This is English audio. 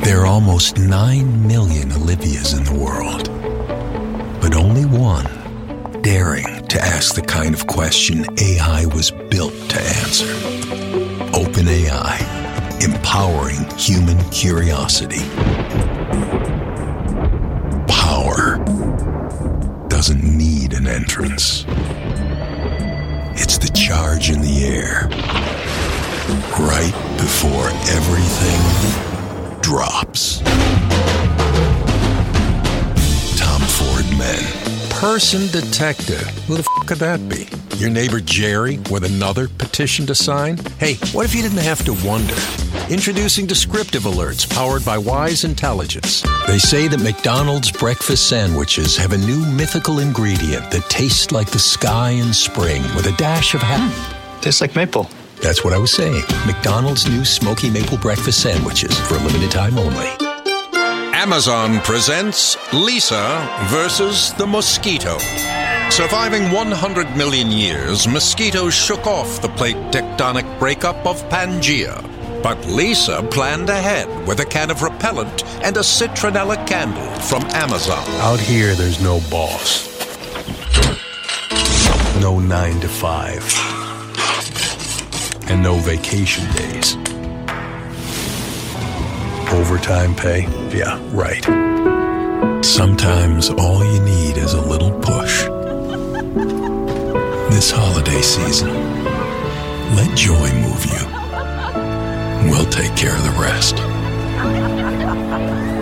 There are almost 9 million Olivias in the world, but only one daring to ask the kind of question AI was built to answer. OpenAI, empowering human curiosity. Power doesn't need an entrance. It's the charge in the air, right before everything drops. Tom Ford Men. Person detective. Who the f*** could that be? Your neighbor Jerry with another petition to sign? Hey, what if you didn't have to wonder? Introducing Descriptive Alerts powered by Wise Intelligence. They say that McDonald's breakfast sandwiches have a new mythical ingredient that tastes like the sky in spring with a dash of Tastes like maple. That's what I was saying. McDonald's new smoky maple breakfast sandwiches for a limited time only. Amazon presents Lisa versus the mosquito. Surviving 100 million years, mosquitoes shook off the plate tectonic breakup of Pangaea. But Lisa planned ahead with a can of repellent and a citronella candle from Amazon. Out here, there's no boss. No 9 to 5. And no vacation days. Overtime pay? Yeah, right. Sometimes all you need is a little push. This holiday season, let joy move you. We'll take care of the rest.